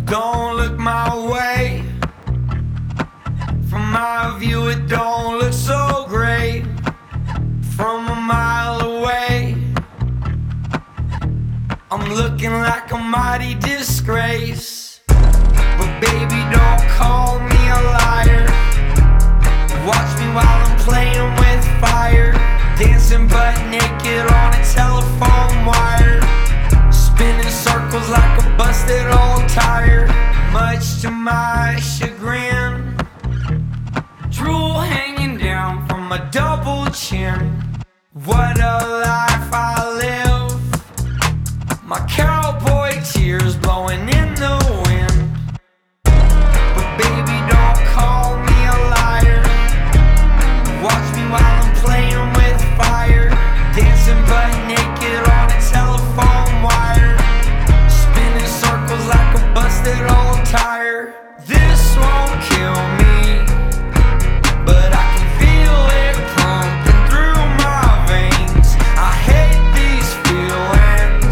don't look my way. From my view it don't look so great. From a mile away I'm looking like a mighty disgrace. But baby, don't call me a liar. Watch me while I'm playing with fire, dancing butt naked on a telephone wire, spinning circles like a busted old tire. Much to my chagrin, drool hanging down from my double chin. What a life I live, my cowboy tears blowing in the wind. But baby, don't call me a liar. Watch me while I'm playing with fire, dancing butt naked on a telephone wire, spinning circles like a busted old tire. This won't kill me, but I can feel it pumping through my veins. I hate these feelings,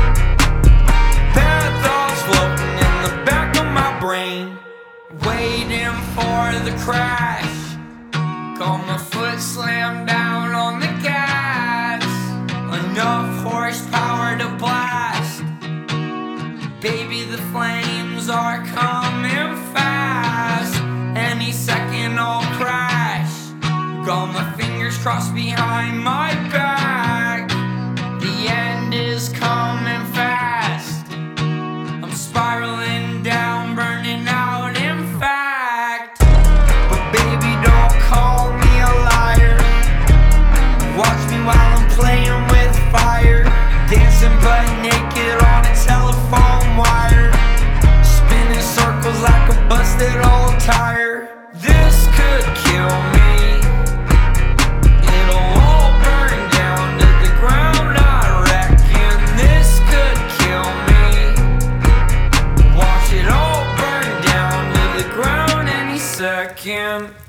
bad thoughts floating in the back of my brain, waiting for the crash. Got my foot slammed down on the gas, enough horsepower to blast. Baby, the flames are coming fast, any second I'll crash. Got my fingers crossed behind my back, the end is coming fast. I'm spiraling down, burning out in fact. But baby, don't call me a liar. Watch me while I'm playing with fire, dancing butt naked on a telephone wire, spinning circles like a busted old tire. This could kill me, it'll all burn down to the ground, I reckon. This could kill me, watch it all burn down to the ground any second.